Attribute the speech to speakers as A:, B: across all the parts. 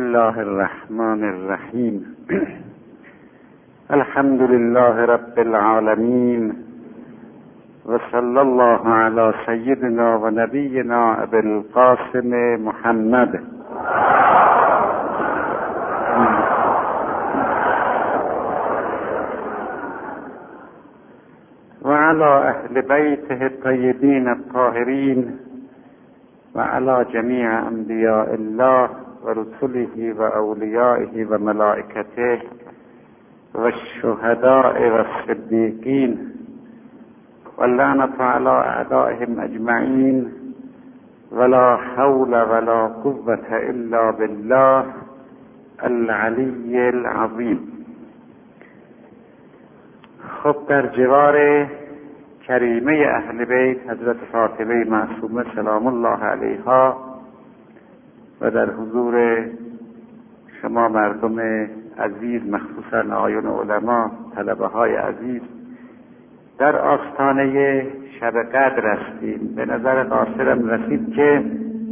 A: الله الرحمن الرحیم. الحمد لله رب العالمین و صلی الله علی سیدنا و نبینا ابی القاسم محمد و علی اهل بیته الطیبین الطاهرین و علی جمیع انبیاء الله و رسله و اولیائه و ملائکته و الشهداء و الصدیقین و لعنت علی اعدائهم اجمعین ولا حول ولا قوة الا بالله العلی العظیم. خب در جوار کریمه اهل بیت حضرت فاطمه معصومه سلام الله علیها و در حضور شما مردم عزیز، مخصوصا آیون علما، طلبه های عزیز، در آستانه شب قدر هستیم. به نظر قاصرم رسید که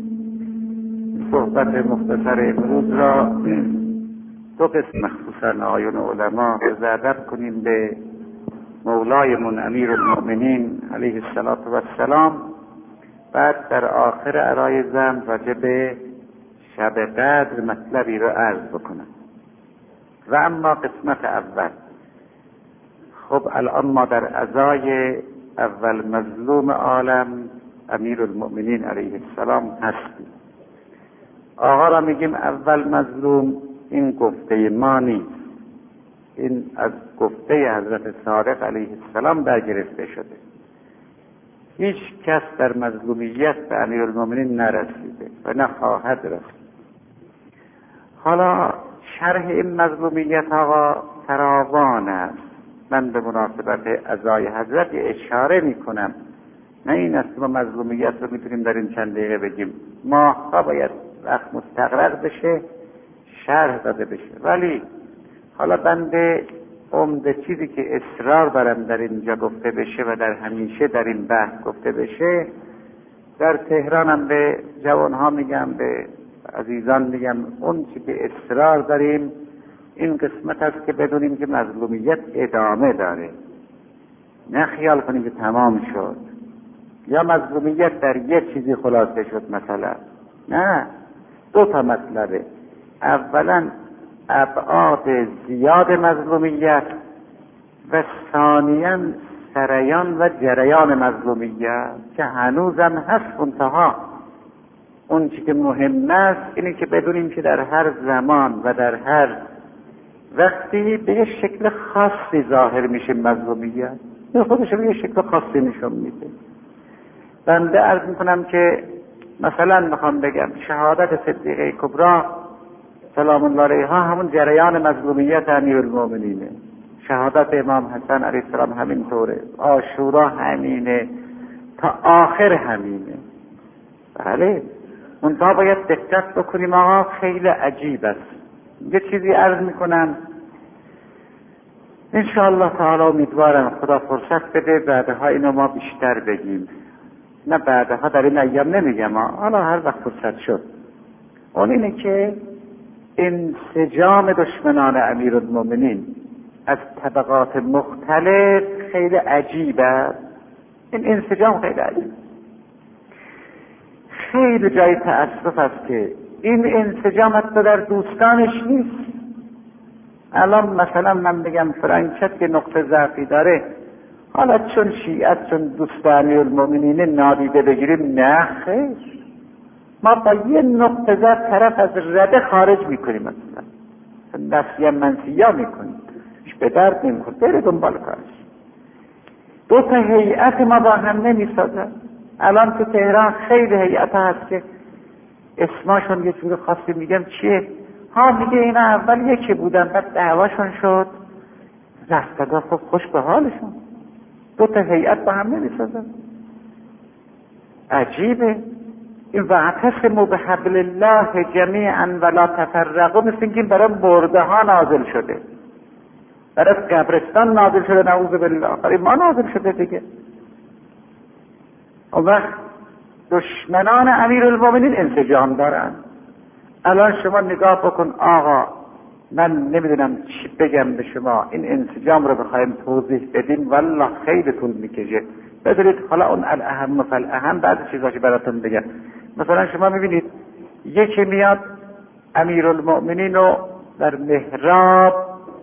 A: صحبت مختصر امروز را دو قسم مخصوصا آیون علما ادب کنیم به مولایمون امیر المؤمنین علیه السلام. بعد در آخر عرایزم راجع به شب قدر مطلبی رو عرض بکنم. و اما قسمت اول، خب الان ما در ازای اول مظلوم عالم امیر المؤمنین علیه السلام هستیم. آقا را میگیم اول مظلوم، این گفته ما نیست، این از گفته حضرت صادق علیه السلام برگرفته شده. هیچ کس در مظلومیت به امیرالمومنین نرسیده و نخواهد رسید. حالا شرح این مظلومیت آقا فراوان است. من به مناسبت عزای حضرت اشاره میکنم، نه این است که ما مظلومیت رو میتونیم در این چند دقیقه بگیم. ماها باید وقت مستقرق بشه، شرح داده بشه. ولی حالا بنده عمده چیزی که اصرار دارم در اینجا گفته بشه و در همیشه در این بحث گفته بشه، در تهرانم به جوانها میگم، به عزیزان میگم، اون چی که اصرار داریم این قسمت است که بدونیم که مظلومیت ادامه داره. نه خیال کنیم که تمام شد یا مظلومیت در یک چیزی خلاصه شد مثلا. نه، دو تا مطلبه. اولا ابعاد زیاد مظلومیت و ثانیاً سریان و جریان مظلومیت که هنوزم هست. منتها اون چی که مهم است اینه که بدونیم که در هر زمان و در هر وقتی به یه شکل خاصی ظاهر میشه مظلومیت، این خودش به یه شکل خاصی نشون میده. بنده عرض میکنم که مثلا میخوام بگم شهادت صدیقه کبری سلام الله علیها همون جریان مظلومیت امیرالمومنینه. شهادت امام حسن علیه السلام همینطوره، عاشورا همینه، تا آخر همینه. بله، منتها باید دقت بکنیم. آقا خیلی عجیب است. یه چیزی عرض میکنم انشاءالله تعالی، امیدوارم خدا فرصت بده بعدها اینو ما بیشتر بگیم. نه بعدها در این ایام نمیگم، حالا هر وقت فرصت شد. اون اینه که انسجام دشمنان امیرالمومنین از طبقات مختلف خیلی عجیب است. این انسجام خیلی عجیب، خیلی جای تأسف است که این انسجام حتی در دوستانش نیست. الان مثلا من بگم فرانکت که نقطه ضعفی داره، حالا چون شیعت، چون دوست امیرالمومنین نادیده بگیریم، نه خیر، ما با یه نقطه ضعف طرف از رده خارج میکنیم، مثلا نفسیه منسیه میکنیم، به درد نمیخورد، بره دنبال کارش. دو تا هیئت ما با هم نمیسازن. الان تو تهران خیلی هیئت هست که اسماشون یه جور خاصی میگم چیه، ها میگه اینا اول یکی بودن بعد دعواشون شد رفتگاه، خب خوش به حالشون. دو تا هیئت با هم نمیسازن. عجیبه. این واعتصموا بحبل الله جمیعا ولا تفرقوا، مثل اینکه برای مرده ها نازل شده، برای قبرستان نازل شده، نعوذ بالله، برای ما نازل شده دیگه. اون وقت دشمنان امیرالمومنین انسجام دارن، الان شما نگاه بکن آقا، من نمیدونم چی بگم به شما، این انسجام رو بخوایم توضیح بدین والله خیلی طول میکشه. بذارید حالا اون الاهم فالاهم بعد چیزاشو براتون بگم. مثلا شما میبینید یکی میاد امیرالمؤمنین رو در محراب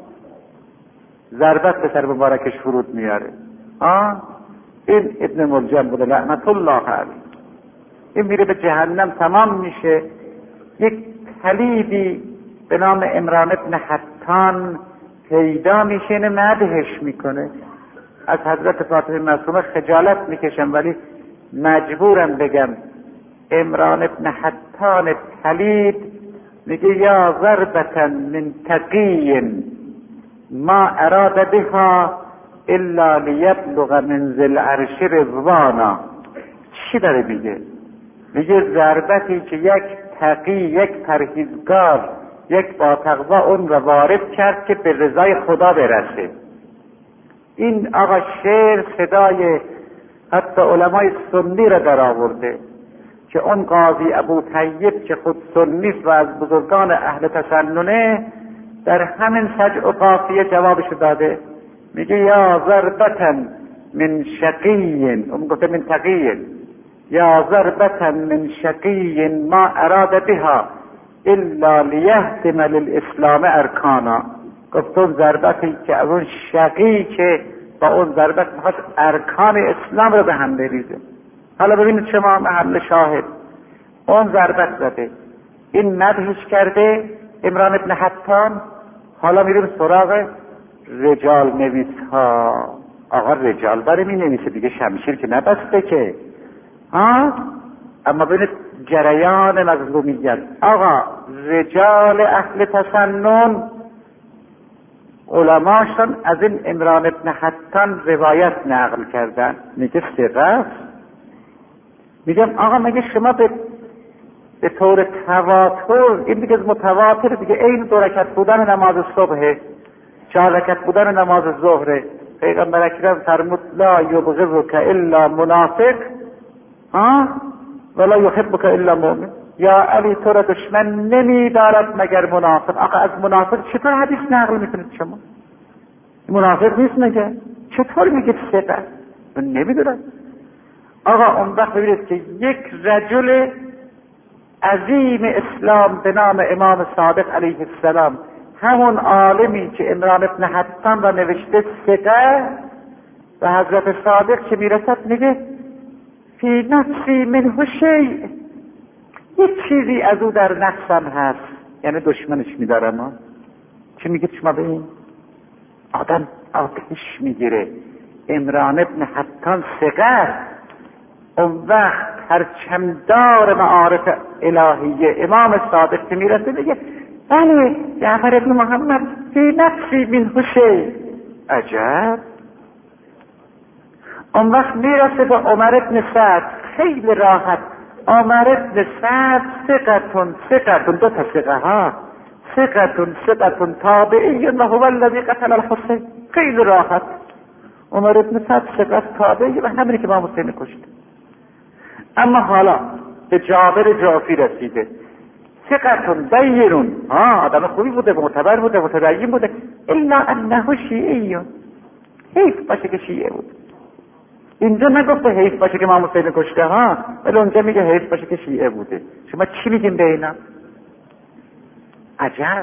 A: ضربت به سر مبارکش فرود میاره. این ابن ملجم بوده لعنت الله علیه. این میره به جهنم تمام میشه. یک طلیبی به نام عمران ابن حطان پیدا میشه، اینه مدحش میکنه. از حضرت فاطمه معصومه خجالت میکشم ولی مجبورم بگم عمران ابن حطان طلیب میگه یا ضربة من تقی ما اراد بها الا لیبلغ منزل عرش رضوانا. چی داره میگه؟ میگه ضربتی که یک تقی، یک پرهیزگار، یک با تقوا اون را وارد کرد که به رضای خدا برسه. این آقا شعر صدای حتی علمای سنی را در آورده که اون قاضی ابو طیب که خود سنیست و از بزرگان اهل تسننه در همین سجع و قافیه جوابش داده. میگه یا ضربة من شقی، اون گفته من تقی، یا ضربة من شقی ما اراد بها الا لیهدم للاسلام ارکانا. گفت اون ضربتی که از اون شقی که با اون ضربت میخواد ارکان اسلام رو به هم بریزه. حالا ببینید شما محل شاهد، اون ضربت زده، این مدحش کرده عمران ابن حطان. حالا میریم سراغ رجال نویس ها. آقا رجال داره می نویسه دیگه، شمشیر که نبسته که. اما ببینید جریان مظلومیت. آقا رجال اهل تسنن علماشون از این عمران ابن حطان روایت نقل کردن. میگه ثقه. میگم آقا مگه شما به طور تواتر، این دیگه متواتر دیگه، این 2 رکعت بودن نماز صبح، 4 رکعت بودن نماز ظهر، پیغمبر اکرم فرمود لا یبغضک الا منافق ولا یحبک الا مؤمن. یا علی تو را دشمن نمیدارد مگر منافق. آقا از منافق چطور حدیث نقل میکنید شما؟ منافق نیست مگه؟ چطور میگید ثقه؟ من نمیدونم. آقا اون وقت ببینید که یک رجل عظیم اسلام به نام امام صادق علیه السلام، همون عالمی که عمران ابن حطان را نوشته ثقه، و حضرت صادق که میرسد میگه فی نفسی منه شیء، یک چیزی از او در نفسم هست، یعنی دشمنش میدارم. ما چی میگید شما به این؟ آدم آتش میگیره. عمران ابن حطان ثقه، اون وقت پرچمدار معارف الهیه امام صادق که میرسه میگه بله جعفر ابن محمد فی نفسی منه شیء. عجب. اون وقت میرسه به عمر ابن سعد، خیلی راحت. عمر ابن سعد ثقتون 2 تا ثقه ها، ثقتون تابعی و هو الذی قتل الحسین. خیلی راحت. عمر ابن سعد ثقه تابعی و همینی که امام حسین کشت. اما حالا به جابر جعفی رسیده، ثقتون دینون، آدم خوبی بوده، معتبر بوده، متدین بوده، الا انه شیعی. حیف باشه که شیعه بود. اینجا نگفته حیف باشه که امام حسین کشته ولی اونجا میگه حیف باشه که شیعه بوده. شما چی میگین به اینا؟ عجب.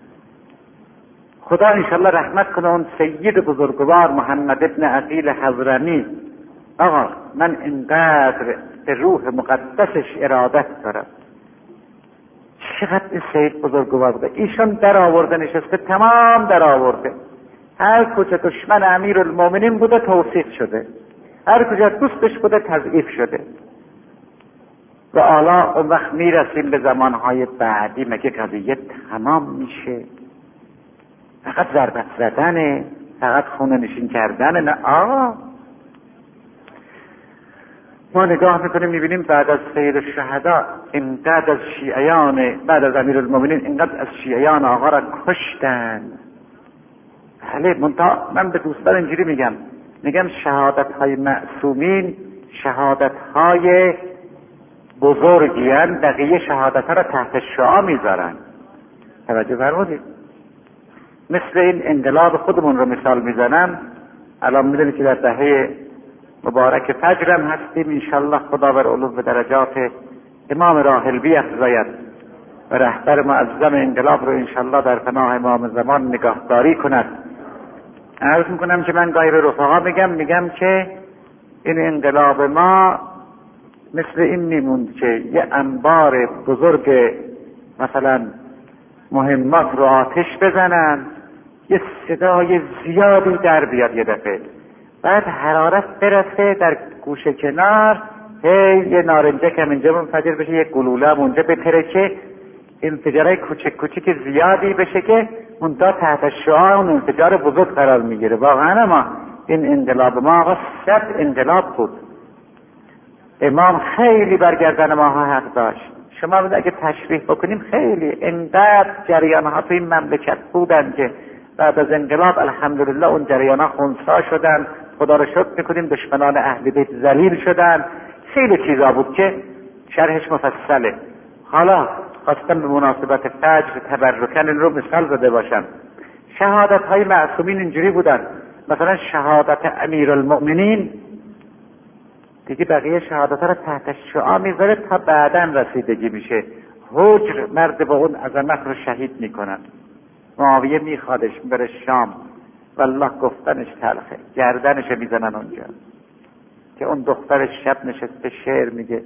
A: خدا انشالله رحمت کنه اون سید بزرگوار محمد ابن عقیل حضرمی. آقا من اینقدر به روح مقدسش ارادت دارم. چقدر این سید بزرگوار بوده. ایشان در آورده نشسته، تمام در آورده. هر کجا دشمن امیرالمومنین بوده توصیف شده، هر کجا دوستش بوده تضعیف شده. و حالا اون وقت میرسیم به زمانهای بعدی، مگه قضیه تمام میشه؟ فقط ضربت زدنه، فقط خونه نشین کردنه؟ نه آقا. ما نگاه میکنیم میبینیم بعد از سید الشهدا اینقدر از شیعیان، بعد از امیرالمومنین اینقدر از شیعیان آقا را کشتن. بله، من به دوستان اینجوری میگم شهادت های معصومین شهادت های بزرگیان بقیه شهادت ها را تحت شعاع میذارن. توجه فرمودید؟ مثل این انقلاب خودمون رو مثال میزنم. الان میدونید که در دهه مبارک فجر هم هستیم. انشالله خدا بر علو به درجات امام راحل بیفزاید و رهبر معظم انقلاب رو انشالله در پناه امام زمان نگهداری کند. عرض میکنم که من گاهی به رفقا میگم که این انقلاب ما مثل این میموند که یه انبار بزرگ مثلا مهمات رو آتش بزنن، یه صدای زیادی در بیاد یه دفعه، بعد حرارت برسه در گوشه کنار، یه نارنجک هم اینجا منفجر بشه، یه گلوله هم اونجا بترکه، انفجارهای کوچک کوچک زیادی بشه که منتها تحت شعاع اون انفجار بزرگ قرار میگیره. واقعا ما این انقلاب ما آقا 100 انقلاب بود. امام خیلی برگردن ماها حق داشت. شما اگه تشریح بکنیم خیلی انقدر جریانها تو این مملکت بودن که بعد از انقلاب الحمدلله اون جریانها خنثی شدن. خدا رو شکر میکنیم دشمنان اهل بیت ذلیل شدن. خیلی چیزا بود که شرحش مفصله. حالا خواستم به مناسبت فجر تبرکن این رو مثال زده باشم. شهادت های معصومین اینجوری بودن. مثلا شهادت امیرالمؤمنین دیگه بقیه شهادت ها رو تحت شعاع میذاره تا بعداً رسیدگی میشه. حجر مرد با اون عظمت رو شهید میکنن. معاویه میخوادش بره شام، والله گفتنش تلخه، گردنش میزنن اونجا که اون دختر شب نشسته شعر میگه.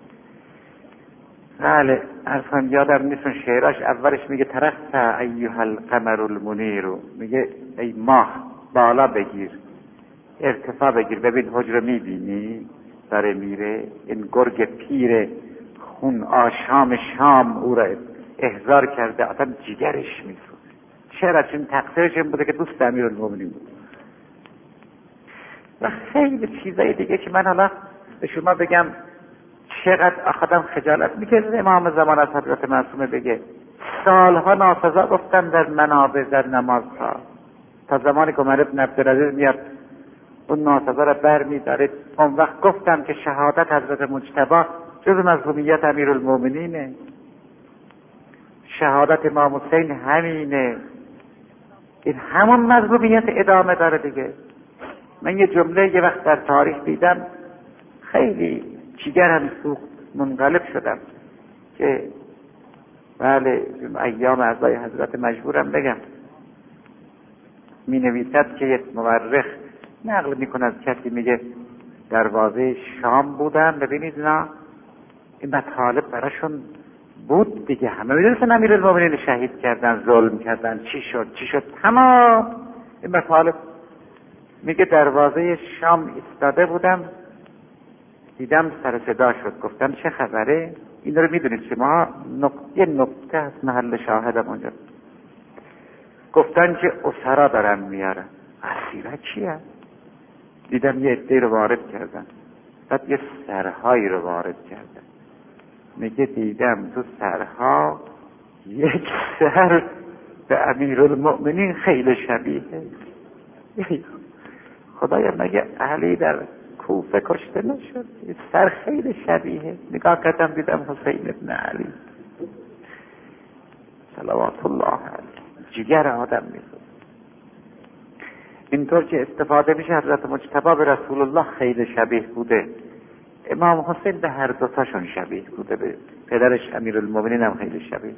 A: بله اصلا یادم نیست شعراش، اولش میگه ترخت ایها القمر المنیر، میگه ای ماه بالا بگیر، ارتفاع بگیر، ببین حجر میبینی داره میره، این گرگ پیر خون آشام شام او را احضار کرده، اصلا جگرش میسوزه. شعر از این تقصیرش این بوده که دوست امیرالمومنین بود. و خیلی چیزای دیگه که من حالا به شما بگم چقدر آخدم خجالت میکشه امام زمان از حضرت معصومه بگه. سالها ناسزا گفتم در منابر در نمازها، تا زمانی که عمر بن عبدالعزیز میاد اون ناسزا را بر میداره. اون وقت گفتم که شهادت حضرت مجتبی جز مظلومیت امیرالمومنینه، شهادت امام حسین همینه، این همون مظلومیت ادامه داره دیگه. من یه جمله یه وقت در تاریخ دیدم خیلی جگرم سوخت، منقلب شدم که بله ایام اعزای حضرت مجبورم بگم. می نویسد که یک مورخ نقل میکنه از کسی، میگه دروازه شام بودن، ببینید نه این مطالب براشون بود دیگه، همه میدونستن امیرالمومنین شهید کردن، ظلم کردن، چی شد تمام این مطالب. میگه دروازه شام ایستاده بودم، دیدم سر صدا شد، گفتم چه خبره؟ این رو میدونید شما، یه نکته از محل شاهدم اونجا. گفتن که اسرا دارن میارن. اسیرا چیه؟ دیدم یه عده رو وارد کردن، بعد یه سرهایی رو وارد کردن. میگه دیدم تو سرها یک سر به امیرالمؤمنین خیلی شبیهه. خدایا مگه علی در کوفه کشته نشد؟ سر خیلی شبیهه. نگاه کردم دیدم حسین ابن علی صلوات الله علیه. جگر آدم میسود. اینطور که استفاده میشه حضرت مجتبی به رسول الله خیلی شبیه بوده، امام حسین به هر دوتاشون شبیه بوده، به پدرش امیرالمومنین هم خیلی شبیه.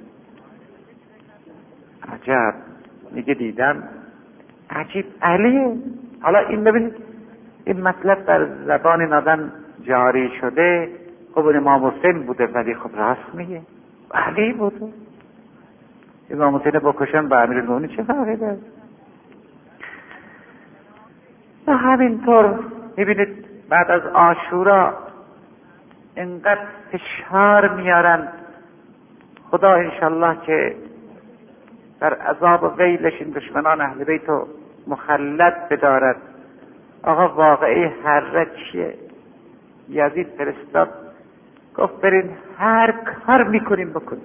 A: عجب. میگه دیدم عجیب علیه. حالا این ببینید این مطلب در زبان نادان جاری شده. خب امام حسین بوده ولی خب راست میگه علی بوده. امام حسین بکشن با امیرالمومنین چه فرقی داره؟ و همینطور میبینید بعد از عاشورا انقدر فشار میارن. خدا انشالله که در عذاب ویلش این دشمنان اهل بیت رو مخلد بدارد. آقا واقعی هر چیه؟ یزید فرستاد گفت برین هر کار میکنیم بکنیم.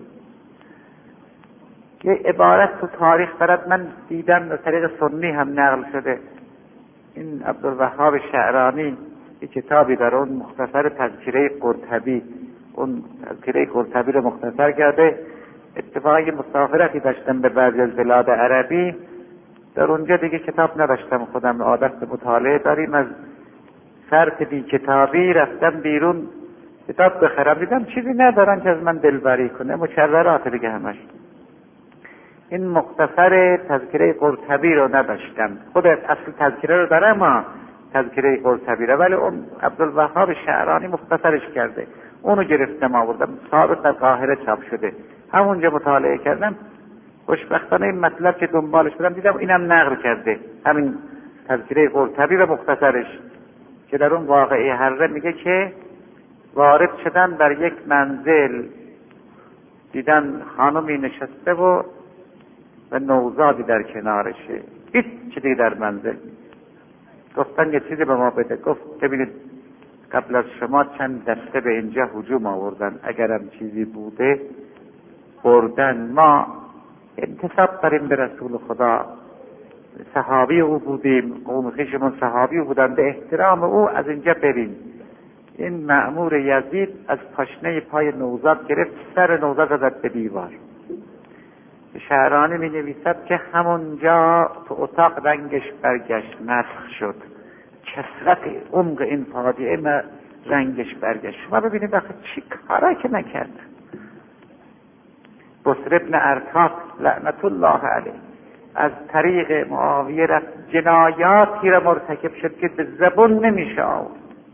A: یه عبارت تو تاریخ برد من دیدم به طریق سنی هم نقل شده. این عبدالوهاب شعرانی یه کتابی داره، اون مختصر تذکره قرطبی، اون تذکره قرطبی رو مختصر کرده. اتفاقا یه مسافرتی داشتم به بعضی از بلاد عربی، در اونجا دیگه کتاب نداشتم، خودم عادت مطالعه داریم، از فرط بی کتابی رفتم بیرون کتاب بخرم، دیدم چیزی ندارن که از من دلبری کنه، مکررات دیگه همش. این مختصر تذکره قرطبی رو نداشتم، خود اصل تذکره رو دارم، ما تذکره قرطبی رو، ولی اون عبدالوهاب شعرانی مختصرش کرده، اونو گرفتم آوردم، سابق در قاهره چاپ شده، همونجا مطالعه کردم. خوشبختانه این مطلب که دنبالش بودم دیدم اینم نقل کرده، همین تذکره قرطبی و مختصرش، که در اون واقعه حره میگه که وارد شدن در یک منزل، دیدن خانمی نشسته و نوزادی در کنارشه، هیچ چیزی در منزل. گفتن یه چیزی به ما بده. گفت ببینید قبل از شما چند دسته به اینجا هجوم آوردن، اگرم چیزی بوده بردن، ما انتساب داریم به رسول خدا، صحابی او بودیم، قوم خویشمون صحابی او بودن، به احترام او از اینجا بریم. این مأمور یزید از پاشنه پای نوزاد گرفت، سر نوزاد زد به دیوار. شعرانی می نویسد که همونجا تو اتاق رنگش برگشت، مسخ شد، کثرت عمق این فاجعه رنگش برگشت. شما ببینید آخه چی کارایی که نکردن. بصر ابن ارطاط لعنت الله علیه از طریق معاویه رفت جنایاتی را مرتکب شد که به زبون نمیشه آورد.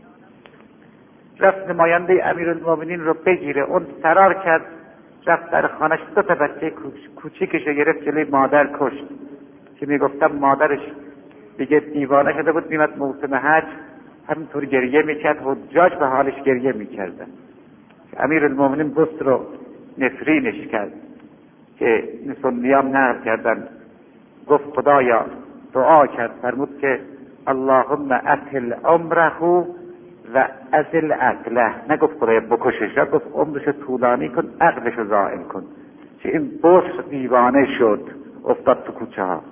A: رفت نماینده امیرالمومنین رو بگیره، اون فرار کرد، رفت در خانش، دو تا بچه کوچیکش رو گرفت جلوی مادر کشت، که میگفتم مادرش دیگه دیوانه شده بود، میمد موسم حج همینطور گریه میکرد، حجاج به حالش گریه میکردن. امیرالمومنین بست رو نفرینش کرد که سنیام نقل کردن، گفت خدایا، دعا کرد، فرمود که اللهم اطل عمره و ازل عقله، نگفت خدایا بکشش، گفت عمرش طولانی کن، عقلش رو زائل کن. که این بس دیوانه شد، افتاد تو کوچه ها.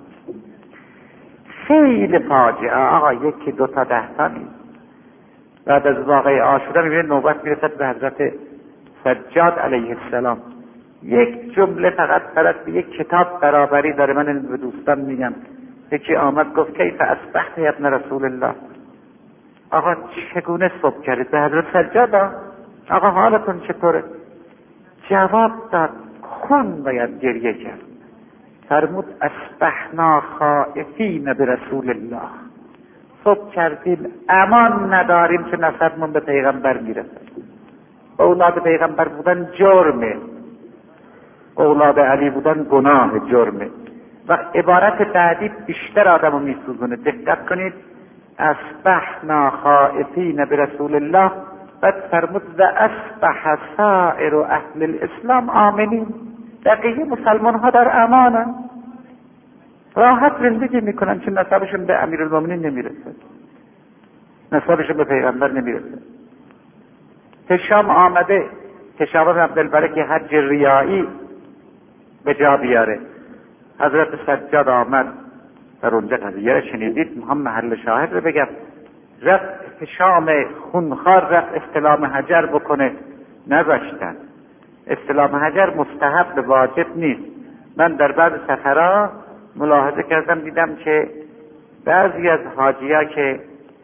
A: خیلی فاجعه آقا، یکی دو تا 10 تا نیست. بعد از واقعه عاشورا میبینه نوبت میرسد به حضرت سجاد علیه السلام. یک جمله فقط به یک کتاب برابری داره. من به دوستان میگم، یکی آمد گفت کیف اصبحت یا ابن رسول الله، آقا چگونه صبح کردید؟ به حضرت سجاد آقا حالتون چطوره؟ جواب داد خون باید گریه کرد. فرمود اصبحنا خائفین برسول الله، صبح کردیم امان نداریم که نسبمون به پیغمبر میرسه. اولاد پیغمبر بودن جرمه، اولاد علی بودن گناه، جرمه. و عبارت بعدی بیشتر آدمو میسوزونه، دقت کنید. اصبحنا خائفین برسول الله، بعد فرمود و اصبح سائر اهل الاسلام آمنین، بقیه مسلمان ها در امانن، راحت زندگی میکنن، چون نسبشون به امیرالمومنین نمیرسه، نسبشون به پیغمبر نمیرسه. هشام آمده، هشام بن عبدالملک که حج ریایی به جا بیاره، حضرت سجاد آمد در اونجا قضیه را شنیدید، هم محل شاهد رو بگم، رفت هشام خونخوار رفت استلام حجر بکنه، نذاشتن. استلام حجر مستحب واجب نیست. من در بعض سفرها ملاحظه کردم، دیدم که بعضی از حاجی‌ها که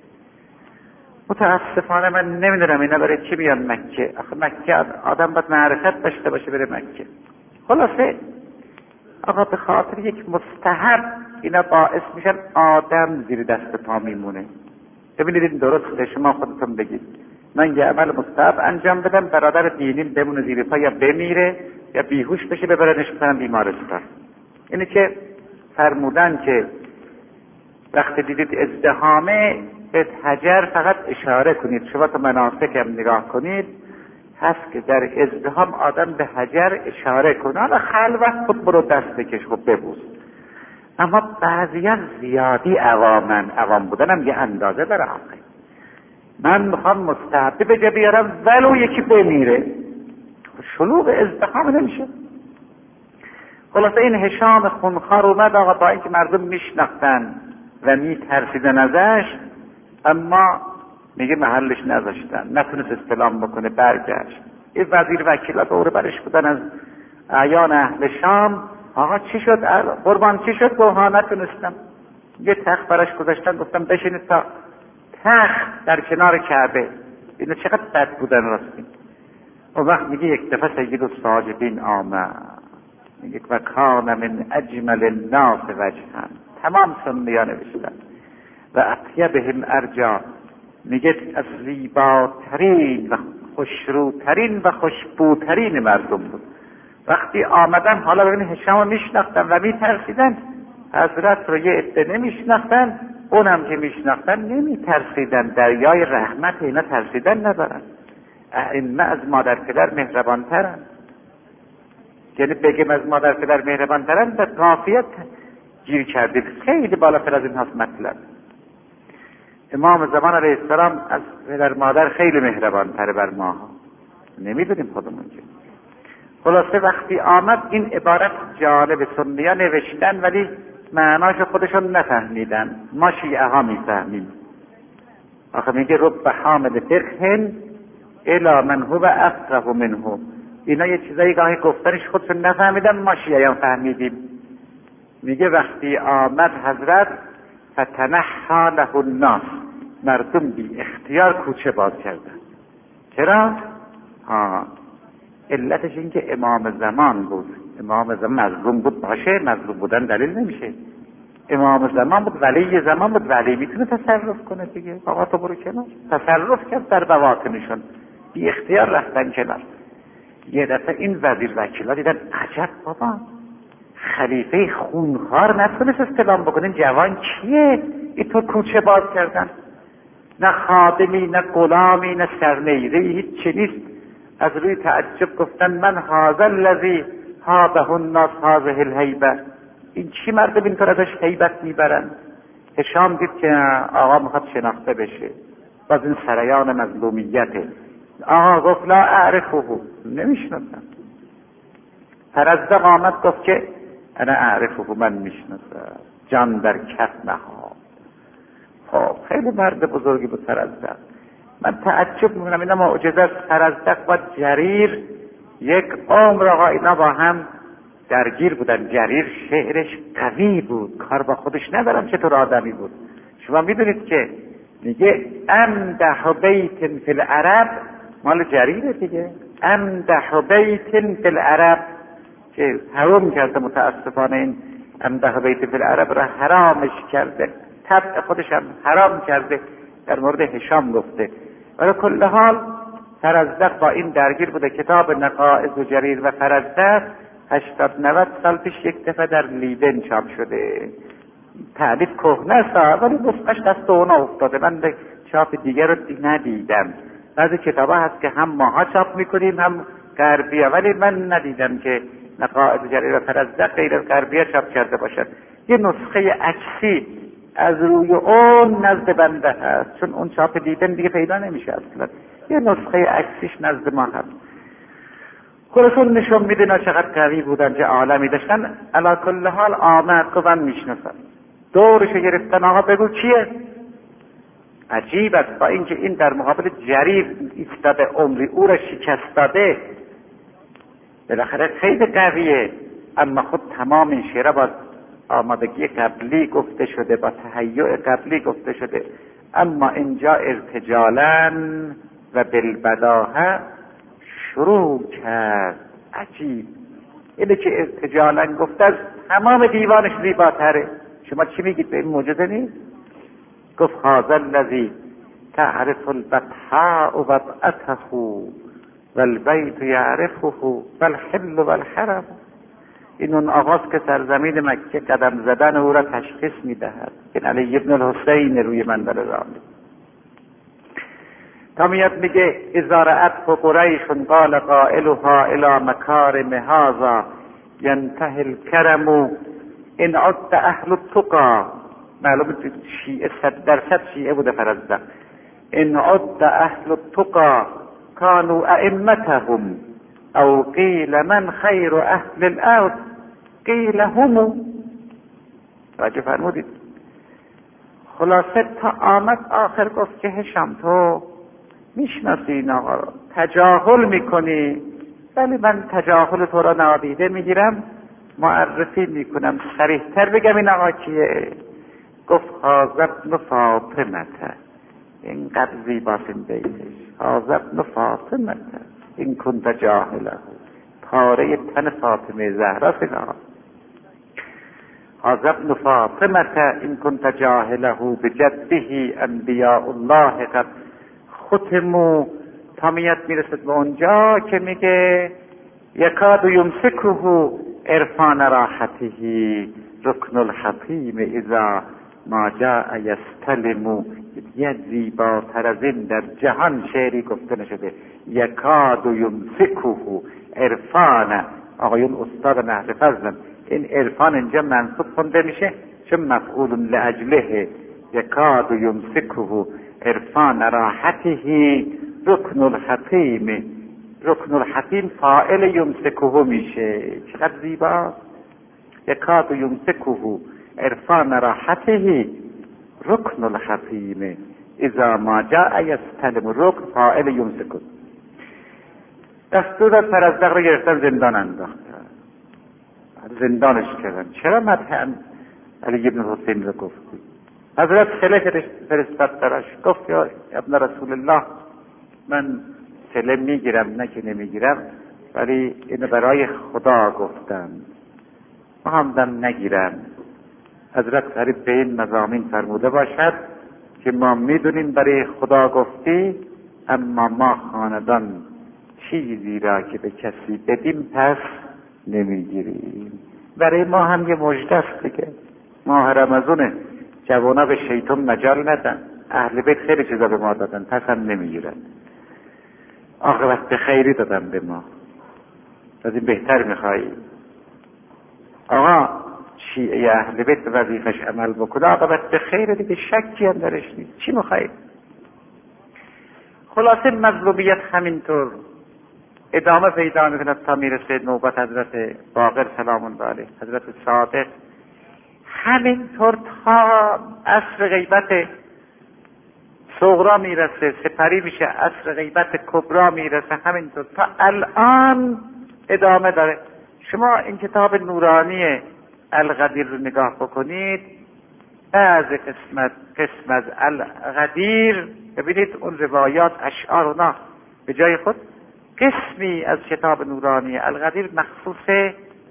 A: متاسفانه من نمیدونم اینا برای چی بیان مکه، آخه مکه آدم باید معرفت داشته باشه بره مکه. خلاصه آقا به خاطر یک مستحب اینا باعث میشن آدم زیر دست پا میمونه. ببینید این درسته، شما خودتون بگید من یه عمل مستحب انجام بدم، برادر دینیم بمونه زیر پا، یا بمیره یا بیهوش بشه ببرنش کنم بیمارستان. اینه که فرمودن که وقتی دیدید ازدحامه به حجر فقط اشاره کنید. شما تو مناسک هم نگاه کنید، هست که در ازدحام آدم به حجر اشاره کنه، حالا خلوت خود برو دست بکش خود ببوس. اما بعضیان زیادی عوام بودن هم یه اندازه داره. آقای من میخوام مستحبی به جا بیارم ولو یکی بمیره، شلوغ ازدحام نمیشه. خلاصه این هشام خونخوار اومد آقا، با اینکه مردم میشناختن و میترسیدن ازش، اما میگه محلش نذاشتن، نتونست استلام بکنه، برگشت. این وزیر وکیلا دور برش بودن از اعیان اهل شام. آقا چی شد قربان، چی شد؟ گفت ها نتونستم. یه تخت براش گذاشتن، گفتم بشینید تا تخت در کنار کعبه. اینا چقدر بد بودن راستی. اون وقت میگه یک دفعه سید الساجدین آمد، میگه و کان من اجمل الناس وجها، تمام سنیان نوشتن و اطیبهم ارجا، میگه از زیباترین و خوشروترین و خوشبوترین مردم بود. وقتی آمدن، حالا ببینید هشام رو میشناختن و میترسیدن، حضرت رو یه عده نمیشناختن، اونم که میشناختن نمیترسیدن، دریای رحمت اینا ترسیدن ندارن. ائمه از مادر پدر مهربانترن، یعنی بگیم از مادر پدر مهربانترن در قافیت گیر کردید، خیلی بالاتر از این هست مطلب. امام زمان علیه السلام از پدر مادر خیلی مهربانتره بر ماها، نمیدونیم خودمون که. خلاصه وقتی آمد این عبارت جالب سنی‌ها نوشتن ولی معناش خودشون نفهمیدن، ما شیعه ها میفهمیم. آخه میگه رب حامل فقه الی من هو افقه منه، اینا یه چیزایی گاهی گفتنش خودشون نفهمیدن، ما شیعه ها فهمیدیم. میگه وقتی آمد حضرت فتنحى له الناس، مردم بی اختیار کوچه باز کردن. چرا؟ علتش این که امام زمان بود. امام زمان مظلوم بود، باشه مظلوم بودن دلیل نمیشه. امام زمان بود، ولی زمان بود، ولی میتونه تصرف کنه دیگه. آقا تو برو کنار. تصرف کرد در بواطنشون، بی اختیار رفتن کنار. یه دفعه این وزیر وکیلا دیدن عجب بابا، خلیفه خونخوار نتونست استلام بکنه، جوان کیه؟ این تو کوچه باز کردن، نه خادمی نه غلامی نه سرنیره‌ای، هیچ چی نیست. از روی تعجب گفتن من هذا الذی هابه الناس هذه الهیبه، این چی مردم اینطور ازش هیبت میبرن؟ هشام دید که آقا میخواد شناخته بشه، باز این سریان مظلومیته. آقا گفت لا اعرفه، نمیشناسم. فرزدق آمد گفت که انا اعرفه، من میشناسم. جان در کف نهاد. خب خیلی مرد بزرگی بود فرزدق. من تعجب میکنم، اینا معجزه است. فرزدق و جریر یک عمر آقا اینا با هم درگیر بودن. جریر شعرش قوی بود، کار با خودش ندارم چطور آدمی بود. شما میدونید که میگه امدح بیت فی العرب، مال جریره دیگه. امدح بیت فی العرب که حرام کرده، متاسفانه این امدح بیت فی العرب را حرامش کرده، طبع خودش هم حرام کرده، در مورد هشام گفته. ولی کل حال فرزدق با این درگیر بوده. کتاب نقائص و جریر و فرزدق 80-90 سال پیش یک دفعه در لیدن چاپ شده. تعلیف کهنه است ولی نسخش دست اونا افتاده، من به چاپ دیگر رو ندیدم. بعضی کتاب ها هست که هم ماها چاپ میکنیم هم غربیه، ولی من ندیدم که نقائص و جریر و فرزدق غیر از غربیه چاپ کرده باشد. یه نسخه عکسی از روی اون نزد بنده هست، چون اون چاپ دیدن دیگه پیدا نمیشه اصلا. یه نسخه عکسیش نزد ما هست. خودشون نشون میده چقدر قوی بودن، چه عالمی داشتن. علی کل حال آمد که من میشناسم، دورشو گرفتن آقا بگو کیه. عجیب است، با اینکه این در مقابل جریر ایستاده، عمری او را شکست داده، بالاخره خیلی قویه، اما خود تمام این شعر با آمادگی قبلی گفته شده، با تهیع قبلی گفته شده. اما اینجا ارتجالاً و بالبداهه شروع کرد. عجیب، اینه که ارتجالاً گفته از تمام دیوانش زیباتره. شما چی میگید به این معجزه نیست؟ گفت هذا الذی تعرف البطحاء وضعته والبیت یعرفه والحل والحرم. این اون آغاز که سرزمین مکه قدم زدن او را تشخیص میدهد. این علی ابن الحسین روی منبر رامه تا میاد میگه اذا رأت قریش قال قائلها الى مکارم هذا ینتهی الکرم ان عد اهل التقى. معلومه شیعه 100% شیعه بوده فرزدق. ان عد اهل التقى كانوا ائمتهم او قیل من خیر اهل الارض قیل هم. راجع فرمودید. خلاصه تا آمد آخر گفت که هشام تو میشناسی این آقا رو، تجاهل میکنی، ولی من تجاهل تو را نادیده میگیرم، معرفی میکنم، صریح‌تر بگم این آقا کیه. گفت هذا ابن فاطمه، اینقدر زیباست این بیتش، هذا ابن فاطمه این کنت جاهله، پاره تن فاطمه زهراست این آقا. هذا ابن فاطمه این کنت جاهله بجده انبیاء الله قد ختموا، تا میرسد به اونجا که میگه یکاد یمسکه عرفان راحته رکن الحطیم اذا ما جاء یستلم. یه زیباتر از این در جهان شعری گفته نشده. یکاد یمسکه عرفان، آقایون استاد نحو فضلن، این عرفان اینجا منصوب خونده میشه چون مفعول لاجله. یکاد یمسکه عرفان راحته رکن الحطیم، رکن الحطیم فاعل یمسکه میشه. چقدر زیبا. یکاد یمسکه عرفان راحته رکن الحطیم اذا ما جاء یستلم، رکن فاعل یمسکه. دستور از فرزدق رو گرفتن زندان انداختن، زندانش کردن. چرا مدح علی ابن حسین رو گفتی؟ حضرت خلیفه فرستاد براش، گفت یا ابن رسول الله من سله میگیرم نه که نمیگیرم، ولی اینو برای خدا گفتم، محمدم نگیرم. حضرت قریب به این مضامین فرموده باشد که ما میدونیم برای خدا گفتی، اما ما خاندان چیزی را که به کسی بدیم پس نمیگیریم. برای ما هم یه مژده است دیگه. ماه رمضان جوانا به شیطان مجال ندن، اهل بیت خیلی چیزا به ما دادن پس هم نمیگیرن، عاقبت به خیری دادن به ما، از این بهتر میخوایی؟ آقا شیعه اهل بیت به وظیفش عمل بکنه، عاقبت به خیر دیگه، شکی هم درش نیست. چی میخوایی؟ خلاصه مظلومیت همینطور ادامه پیدا میکند تا میرسه نوبت حضرت باقر سلام الله علیه، حضرت صادق. همینطور تا عصر غیبت صغرا میرسه، سپری میشه، عصر غیبت کبرا میرسه، همینطور تا الان ادامه داره. شما این کتاب نورانی القدیر رو نگاه بکنید، بعض قسم از القدیر ببینید، اون روایات اشعار اونا به جای خود، قسمی از کتاب نورانی القدیر مخصوص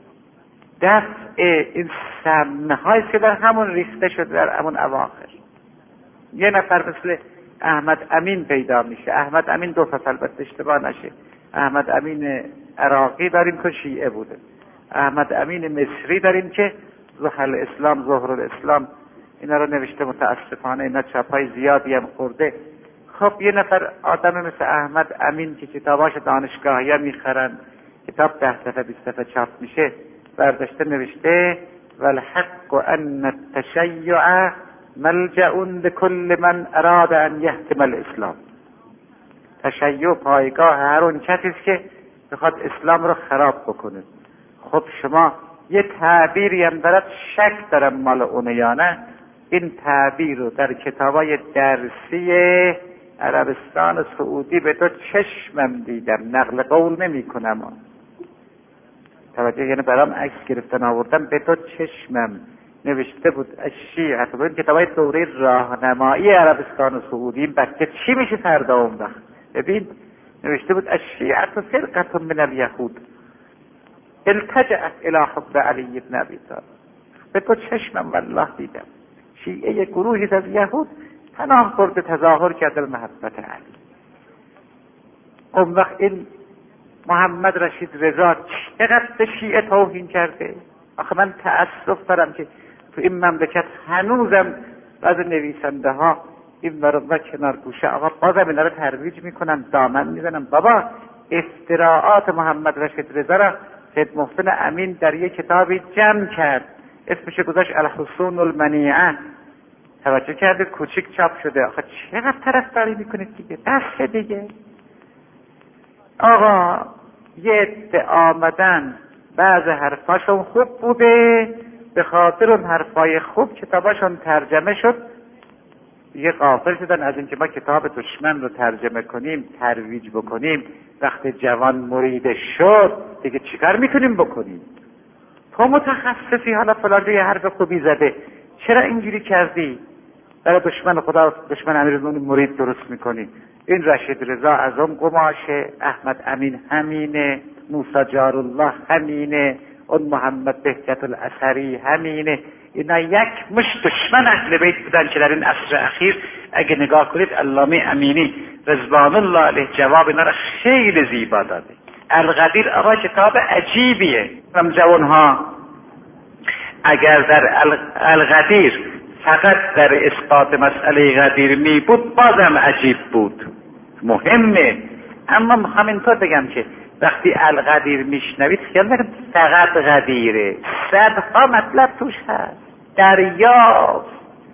A: دفع این سمنه‌های که در همون ریخته شده در همون اواخر. یه نفر مثل احمد امین پیدا میشه. احمد امین دو تا البته اشتباه نشه، احمد امین عراقی داریم که شیعه بوده، احمد امین مصری داریم که زحل اسلام، ظهر الاسلام اینا رو نوشته، متاسفانه اینا چاپای زیادی هم خورده. خب یه نفر آدم مثل احمد امین که کتاباش دانشگاهی ها میخرن، کتاب 10 صفحه 20 صفحه چاپ میشه، برداشته نوشته والحق ان التشیع ملجأ لكل من اراد ان یهدم الاسلام. تشیع پایگاه هر اون کسی است که بخواد اسلام رو خراب بکنه. خب شما یه تعبیری هم دارد، شک دارم مال اونه یا نه، این تعبیر رو در کتابای درسی عربستان سعودی به تو چشمم دیدم، نقل قول نمی کنم، توجه، یعنی برام عکس گرفتن آوردم، به تو چشمم نوشته بود الشیعه، تو این کتابای دوره راهنمایی عربستان سعودی، این بچه چی میشه فردا اون وقت؟ ببین نوشته بود الشیعه فرقه من الیهود التجأت الی حب علی بن ابی طالب. به تو چشمم والله دیدم شیعه یک گروهی از یهود پناه برده، تظاهر کرده به محبت علی. اون وقت این محمد رشید رضا چقدر به شیعه توهین کرده. آخه من تأسف دارم که تو این مملکت هنوزم بعض نویسنده ها این ورد کنار گوشه آقا بازم اینا رو ترویج میکنن، دامن میزنن. بابا افتراعات محمد رشید رضا را سید محسن امین در یک کتابی جمع کرد، اسمش گذاشت الحصون المنیعه، توجه کرده، کوچیک چاپ شده. آخه چقدر طرفداری میکنید دیگه، بس دیگه. آقا یه عده آمدن، بعض حرفاشون خوب بوده، به خاطر اون حرفای خوب کتاباشون ترجمه شد، دیگه غافل شدن از اینکه ما کتاب دشمن رو ترجمه کنیم، ترویج بکنیم. وقتی جوان مرید شد دیگه چیکار میتونیم بکنیم؟ تو متخصصی، حالا فلان یه حرف خوبی زده، چرا اینجوری کردی؟ برای دشمن خدا، دشمن امیرالمومنین مرید درست میکنی. این رشید رضا از اون قماشه، احمد امین همینه، موسی جارالله همینه، اون محمد بهجت الاثری همینه. اینا یک مش دشمن اهل بیت بودن که در این عصر اخیر اگه نگاه کنید علامه امینی رضوان الله علیه جواب اینا را خیلی زیبا داده. الغدیر آقا کتاب عجیبیه. جوانها اگر در الغدیر فقط در اثبات مسئله غدیر می بود بازم عجیب بود، مهمه. اما همینطور بگم که وقتی الغدیر میشنوید خیال نکنید فقط غدیره، صدها مطلب توش هست. دریاست.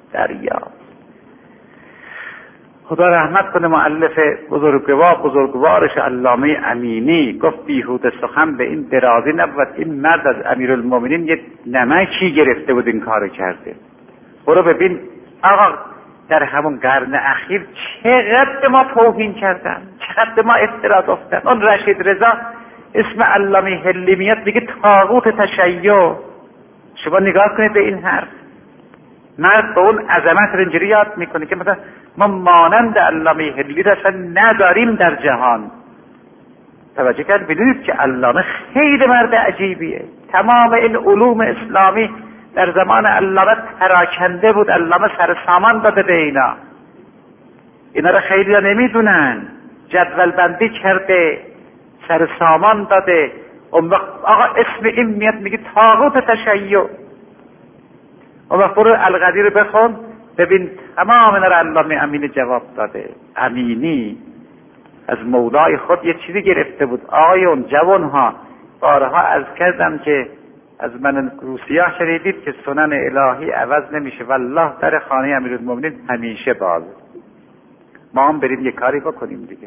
A: خدا رحمت کنه مؤلف بزرگوارش علامه امینی گفت بیهوده سخن به این درازی نبود. این مرد از امیرالمومنین یه نمکی گرفته بود این کارو کرده. برو ببین آقا در همون قرن اخیر چقدر ما توهین کردن، چقدر ما افترا گفتن. اون رشید رضا اسم علامه حلی میاد میگه طاغوت تشیع. شما نگاه کنید به این حرف، مرد به اون عظمت اینجوری یاد میکنه که مثلا ما مانند علامه حلی را اصلا نداریم در جهان. توجه کرد بدونید که علامه خیلی مرد عجیبیه. تمام این علوم اسلامی در زمان علامه پراکنده بود. علامه سر سامان داده به اینا را خیلی ها نمیدونن. جدول بندی کرده، سر سامان داده. اون وقت آقا اسم این میاد میگه طاغوت تشیع. اون وقت برو الغدیر رو بخون ببین تمام اینا را علامه امینی جواب داده. امینی از مولای خود یه چیزی گرفته بود. آقایون جوانها، بارها عرض کردم که از من روسیه شنیدید که سنن الهی عوض نمیشه. والله در خانه امیرالمومنین همیشه باز. ما هم بریم یه کاری بکنیم دیگه.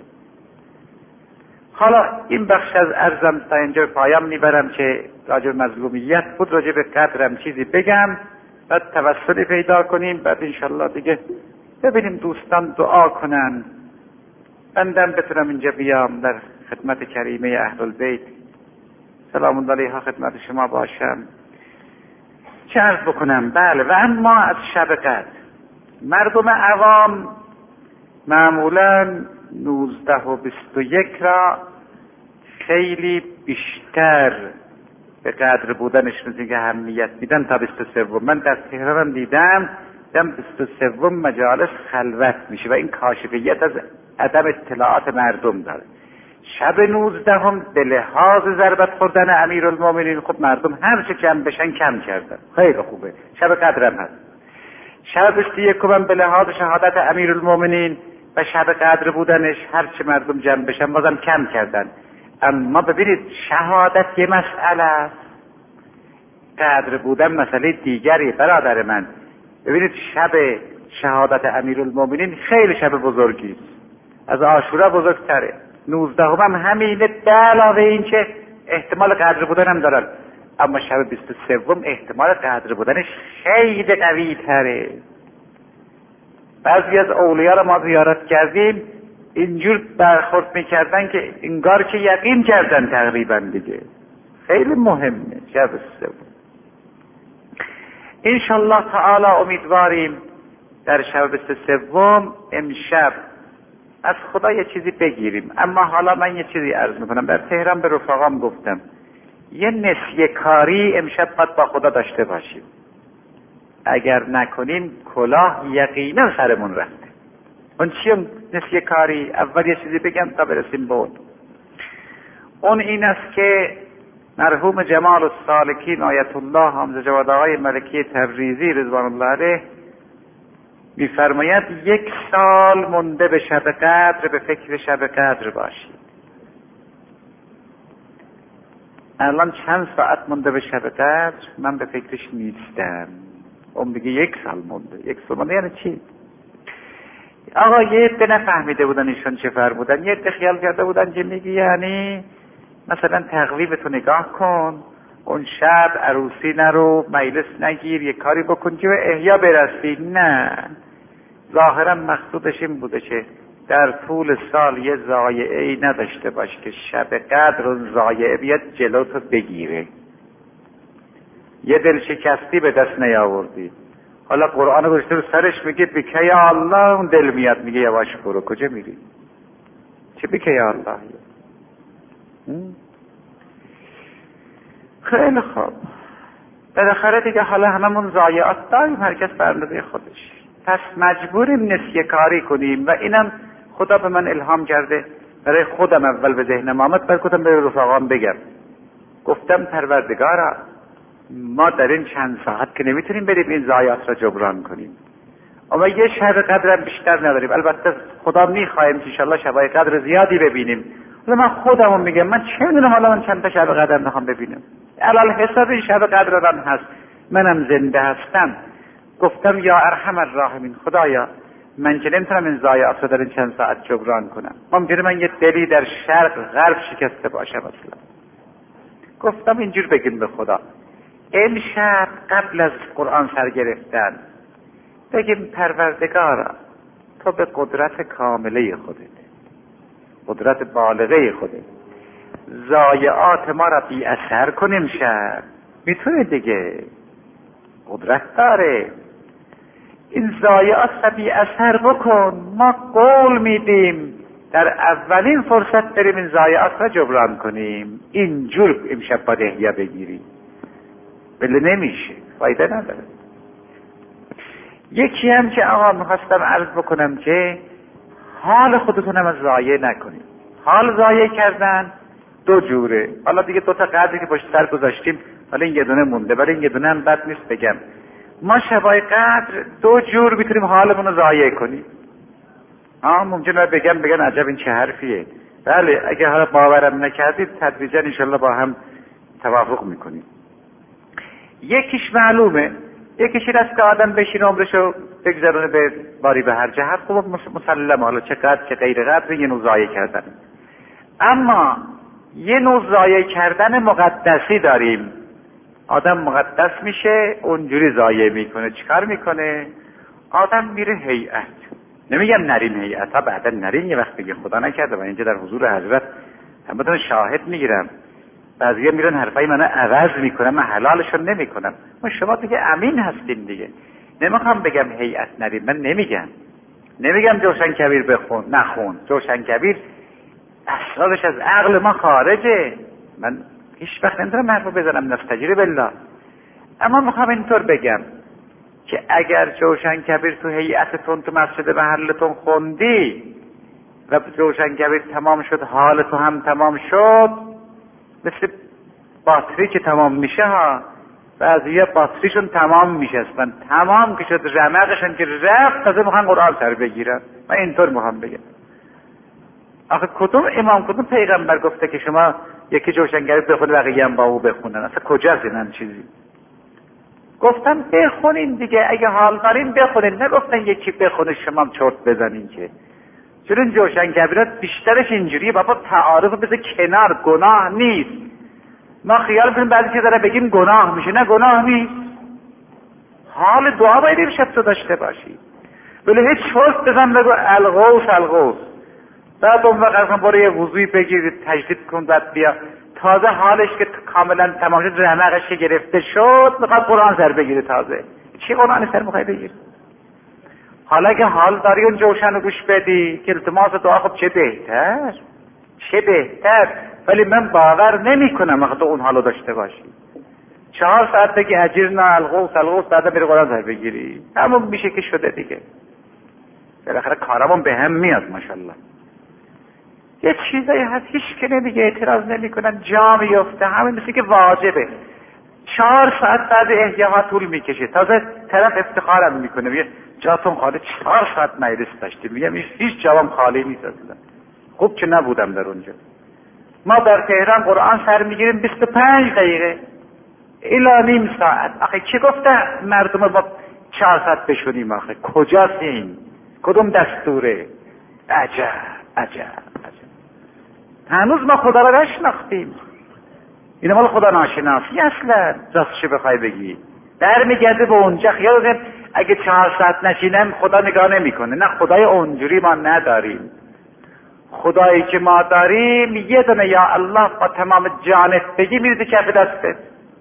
A: حالا این بخش از عرضم تا اینجا پایان میبرم که راجع به مظلومیت بود. راجع به قدرم چیزی بگم، بعد توسلی پیدا کنیم، بعد انشالله دیگه ببینیم دوستان دعا کنن، بندم بتونم اینجا بیام در خدمت کریمه اهل البیت سلام الله علیها خدمت شما باشم. چه عرض بکنم؟ بله، و اما از شب قدر مردم عوام معمولا 19 و 21 را خیلی بیشتر به قدر بودنش که اهمیت میدن تا 23. من در تهران دیدم 23 مجالس خلوت میشه و این کاشفیت از عدم اطلاعات مردم داره. شب 19 به لحاظ ضربت خوردن امیرالمومنین خب مردم هر چه جمع بشن کم کردن، خیلی خوبه. شب قدرم هست. شب 21 به لحاظ شهادت امیرالمومنین و شب قدر بودنش هر چه مردم جمع بشن بازم کم کردن. اما ببینید شهادت یه مسئله است، قدر بودن مسئله دیگری. برادر من ببینید شب شهادت امیرالمومنین خیلی شب بزرگی است، از عاشورا بزرگتره. 19 هم همینه، به علاوه این که احتمال قدر بودن هم دارن. اما شب 23 احتمال قدر بودنش خیلی قوی تره. بعضی از اولیاء را ما زیارت کردیم اینجور برخورد میکردن که انگار که یقین کردن تقریبا دیگه. خیلی مهمه شب 23. انشالله تعالی امیدواریم در شب 23 امشب از خدا یه چیزی بگیریم. اما حالا من یه چیزی عرض میکنم. در تهران به رفقام گفتم یه نسیه کاری امشب باید با خدا داشته باشیم. اگر نکنیم کلاه یقینا سرمون رفته. اون چیه نسیه کاری؟ اول یه چیزی بگم تا برسیم به اون این است که مرحوم جمال السالکین آیت الله حامد جواد آقای ملکی تبریزی رضوان الله علیه میفرماید 1 سال مونده به شب قدر به فکر شب قدر باشید. الان چند ساعت مونده به شب قدر؟ من به فکرش نیستم. اون میگه 1 سال مونده. 1 سال مونده یعنی چی؟ آقا یه عده نفهمیده بودن ایشون چه فرمودن. یه عده خیال کرده بودن که میگه یعنی مثلا تقویمتو نگاه کن، اون شب عروسی نرو، مجلس نگیر، یه کاری بکن که به احیا برسی. نه، ظاهرا مقصودش این بوده که در طول سال یه ضایعه‌ای نداشته باش که شب قدر و ضایعه بیاد جلوتو بگیره. یه دل شکستی به دست نیاوردی، حالا قرآن گذاشته رو سرش میگه بکه یا الله، اون دل میاد میگه یواش برو. کجا میری؟ چه بکه یا الله؟ خیلی خوب، بالاخره دیگه حالا هممون ضایعات داریم، هر کس به اندازه خودش، پس مجبوریم نسیه کاری کنیم. و اینم خدا به من الهام کرده، برای خودم اول به ذهنم آمد، بعد گفتم به رفقام بگم. گفتم پروردگارا، ما در این چند ساعت که نمیتونیم بریم این ضایعات را جبران کنیم، اما یه شب قدر بیشتر نداریم. البته خدا میخوایم که انشالله شبای قدر زیادی ببینیم. حالا من خودمو میگم، من چه میدونم حالا من چند تا شب قدر میخوام ببینم، علال حساب این شب قدر هم هست، منم زنده هستم. گفتم یا ارحم الراحمین، خدایا من که نمیتونم این ضایعات رو در این چند ساعت جبران کنم، ممکنه من یه دلی در شرق غرب شکسته باشم اصلا. گفتم اینجور بگیم به خدا، امشب قبل از قرآن سر گرفتن بگیم پروردگارا، تو به قدرت کامله خودت، قدرت بالغه خودت، ضایعات ما را بی اثر کنیم. شب میتونه دیگه، قدرت داره. این ضایعات را بی اثر بکن، ما قول میدیم در اولین فرصت بریم این ضایعات را جبران کنیم. اینجور امشب باید احیا بگیریم، بله نمیشه، فایده نداره. یکی هم که آقا میخواستم عرض بکنم که حال خودتونم از ضایع نکنید. حال ضایع کردن دو جوره، حالا دیگه دو تا قدری که پشت سر گذاشتیم، حالا این یه دونه مونده، ولی این یه دونه هم بد نیست بگم. ما شبای قدر دو جور میتونیم حالمون رو ضایع کنیم. ممکنه بگن عجب این چه حرفیه. بله، اگه حالا باورم نکردید تدریجا انشالله با هم توافق میکنیم. یکیش معلومه، یکیش این است که آدم بشینه عمرشو بگذرونه به باری به هر جهت. خب مسلمه، حالا چه قدر چه غیر قدر یه نوع ضایع کردن. اما یه نوع ضایع کردن مقدسی داریم. آدم مقدس میشه، اونجوری ضایع میکنه. چیکار میکنه؟ آدم میره هیئت. نمیگم نرین هیئت ها، بعدا نرین یه وقت بگه خدا نکرده، و اینجا در حضور حضرت همتون شاهد میگیرم، بعضی‌ها میرن حرفای منو عوض میکنن، من حلالشون نمیکنم. ما شما دیگه امین هستین دیگه. نمیخوام بگم هیئت نرین، من نمیگم جوشن کبیر بخون نخون. جوشن کبیر اسرارش از عقل ما خارجه، من هیچ وقت نمیتونم حرفو بزنم، نستجیر بالله. اما میخوام اینطور بگم که اگر جوشن کبیر تو هیئتتون تو مسجد محلتون خوندی و جوشن کبیر تمام شد، حال تو هم تمام شد، مثل باتری که تمام میشه ها، بعضی‌ها باتریشون تمام میشه اصلا، تمام که شد رمقشون که رفت، تازه میخوان قرآن سر بگیرن. من اینطور میخوام بگم، آخه کدوم امام کدوم پیغمبر گفته که شما یکی جوشنگری بخونه بقیه هم با او بخونن؟ اصلا کجاست این چیزی؟ گفتن بخونین دیگه، اگه حال دارین بخونین، نگفتن یکی بخونه شما هم چرت بزنین که. چون این جوشنگرات بیشترش اینجوریه، بابا تعارف بذار کنار، گناه نیست. ما خیال می‌کنیم بعضی که داره بگیم گناه میشه، نه گناه نیست. حال دعا باید امشب تو داشته باشی، ولی هیچ فرصت بزن بگو الغوث، بعد اون وقت اصلا برو یه وضوعی بگیر تجدید کن، بعد بیا تازه حالش که کاملا تمام شد، رمقش که گرفته شد، میخواد قرآن سر بگیره. تازه چی قرآن سر میخوای بگیر؟ حالا که حال داری اون جوشن رو گوش بدی که التماس دعا، خب چه بهتر. ولی من باور نمی کنم وقت اون حالو داشته باشی 4 ساعت بگی اجرنا الغوث، بعد بری قرآن سر بگیری، همون میشه که شده دیگه. بالاخره کارمون به هم میاد ماشاءالله. یه چیزایی هست هیچ که نمیگه، اعتراض نمیکنن، جا میفته، همین مثل که واجبه. 4 ساعت بعد احیاها طول میکشه، تازه طرف افتخارم میکنه، میگه جاتون خالی، 4 ساعت مجلس داشتیم. میگم هیچ جوام خالی نیست اصلا، خوب که نبودم در اونجا. ما در تهران قرآن سر میگیریم 25 دقیقه الی نیم ساعت. آخه کی گفته مردم با 4 ساعت بشونیم؟ آخه کجاست این؟ کدوم دستوره؟ عجب. هنوز ما خدا را نشناختیم. این مال خدا ناشناسی اصلا. راست چه بخوای بگی، در میگرده به اونجا. خیال اگه 4 ساعت نشینم خدا نگاه نمیکنه. نه، خدای اونجوری ما نداریم. خدایی که ما داریم یه دونه یا الله با تمام جانت بگی میرده کف دستت.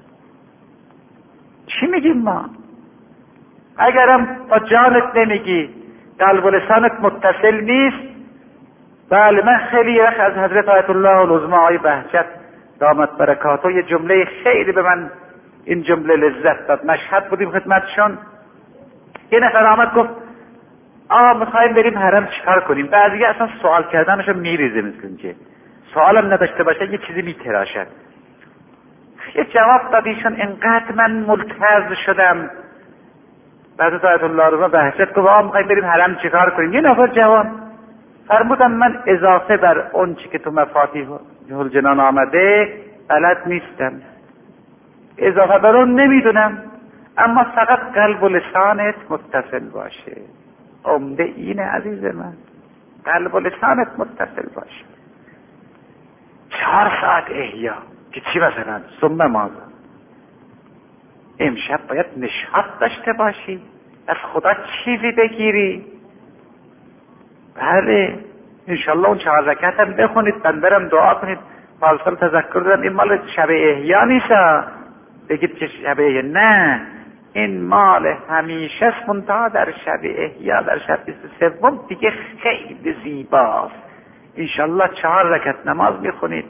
A: چی میگیم ما؟ اگرم با جانت نمیگی، قلب و لسانت متصل نیست. بله، من خیلی وقت از حضرت آیت الله العظمی آقای بهجت دامت برکاته یه جمله خیلی به من این جمله لذت داد. مشهد بودیم خدمتشون، یه نفر آمد گفت میخوایم بریم حرم چیکار کنیم؟ بعضی اصلا سوال کردنشو میریزه، مثل که سوالم نداشته باشه یه چیزی میتراشد. یه جواب دادیشون، انقدر من ملتز شدم. بعد آیت الله العظمی بهجت گفت میخوایم بریم حرم چیکار کنیم؟ یه نفر جوان فرمودم من اضافه بر اون چی که تو مفاتیح الجنان آمده بلد نیستم، اضافه بر اون نمیدونم، اما فقط قلب و لسانت متصل باشه. عمده اینه عزیز من، قلب و لسانت متصل باشه. 4 ساعت احیا که چی مثلا ثم ماذا؟ امشب باید نشاط داشته باشی، از خدا چیزی بگیری. بله، انشالله اون 4 رکعت هم بخونید، بندرم دعا کنید. پارسال تذکر دادم این مال شب احیا نیست، بگید که شب احیا، نه، این مال همیشه است، منتها در شب احیا، در شب 23 دیگه خیلی زیباست. انشالله 4 رکعت نماز میخونید.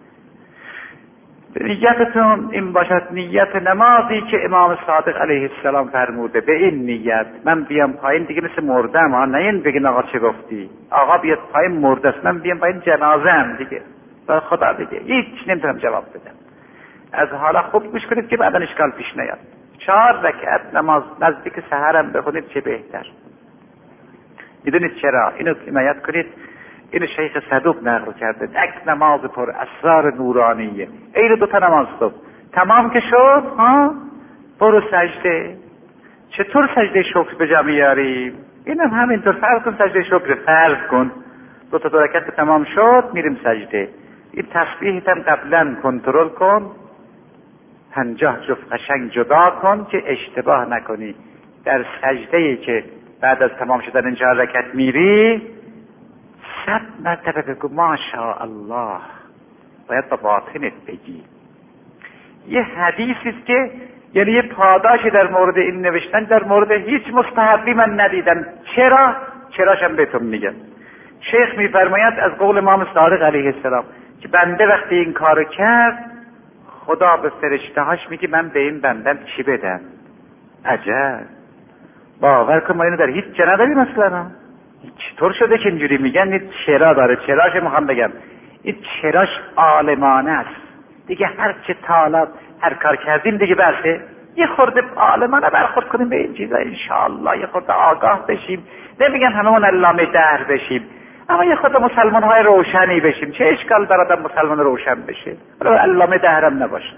A: نیتتون این باشد نیت نمازی که امام صادق علیه السلام فرموده. به این نیت من بیام پایین دیگه مثل مردم، نه این بگین آقا چه گفتی، آقا بیاد پایین مرده است، من بیام پایین جنازه هم دیگه با خدا دیگه هیچ نمیتونم جواب بدم. از حالا خوب گوش کنید که بعدا اشکال پیش نیاد. 4 رکعت نماز نزدیک سحرم بخونید چه بهتر. میدونید چرا؟ اینو عنایت کنید، این شیخ صدوق نقل کرده، یک نماز پر اسرار نورانیه. این 2 تا نماز صبح تمام که شد، برو سجده. چطور سجده شکر به جا میاریم؟ اینم همینطور فرض کن سجده شکر، فرض کن 2 تا 2 رکعت تمام شد میریم سجده. این تسبیحت هم قبلا کنترل کن، 50 جفت قشنگ جدا کن که اشتباه نکنی. در سجده‌ای که بعد از تمام شدن این 4 رکعت میری 100 مرتبه بگو ماشاءالله، باید با باطنت بگی. یه حدیثی است که یعنی یه پاداشی در مورد این نوشتن در مورد هیچ مستحبی من ندیدم. چراشم بهتون میگم. شیخ میفرماید از قول امام صادق علیه السلام که بنده وقتی این کارو کرد خدا به فرشتهاش میگه من به این بندم چی بدم. عجب، باور کن ما اینو در هیچ جا نداریم اصلا. چطور شده که اینجوری میگن؟ این چرا داره، چراش میخوام بگم، این چراش عالمانه است دیگه. هر چه طالب هر کار کردیم دیگه بسه، یه خورده عالمانه برخورد کنیم به این چیزا انشاءالله، یه خورده آگاه بشیم. نمیگن هممون علامه دهر بشیم، اما یه خورده مسلمان های روشنی بشیم. چه اشکال داره آدم مسلمان روشن بشه، ولی علامه دهرم نباشه.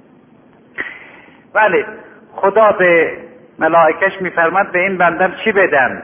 A: ولی خدا به ملائکش میفرماد به این بندم چی بدم؟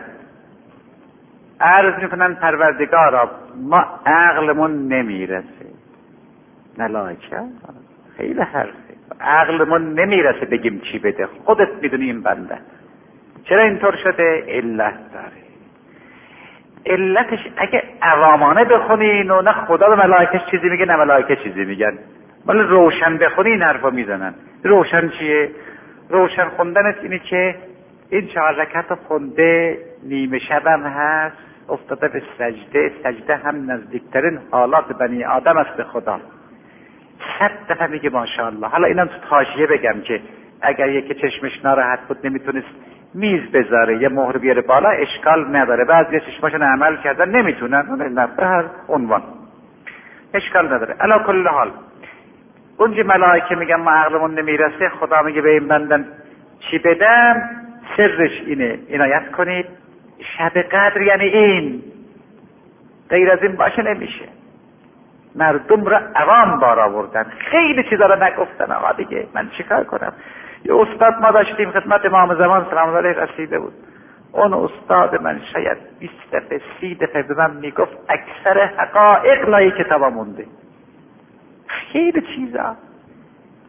A: عرض میکنن پروردگارا ما عقلمون نمیرسه. ملائکه خیلی حرفه، عقلمون نمیرسه بگیم چی بده، خودت میدونی این بنده چرا اینطور شده. علت داره. علتش اگه عوامانه بخونین و نه خدا به ملائکش چیزی میگه نه ملائکه چیزی میگن، ولی روشن بخونی این حرفا میزنن. روشن چیه؟ روشن خوندن اینه که این 4 رکعت خونده، نیمه شبم هست، افتاده به سجده. سجده هم نزدیکترین حالات بنی آدم است به خدا. 100 دفعه میگه ماشاءالله. حالا اینم تو حاشیه بگم که اگر یکی چشمش ناراحت بود نمیتونست میز بذاره یه مهر بیاره بالا اشکال نداره. بعضی چشماشون عمل کردن نمیتونن، نه به هر عنوان اشکال نداره. علا کل حال اونجا ملائکه میگن ما عقلمون نمیرسه، خدا میگه به این بندم چی بدم؟ سرش اینه، عنایت کنید شب قدر یعنی این، غیر از این باشه نمیشه. مردم را عوام بار آوردن، خیلی چیزا را نگفتن. آقا دیگه من چیکار کنم؟ یه استاد ما داشتیم خدمت امام زمان سلام الله علیه رسیده بود. اون استاد من شاید 20 دفعه 30 دفعه به من میگفت اکثر حقایق لای کتابا مونده. خیلی چیزا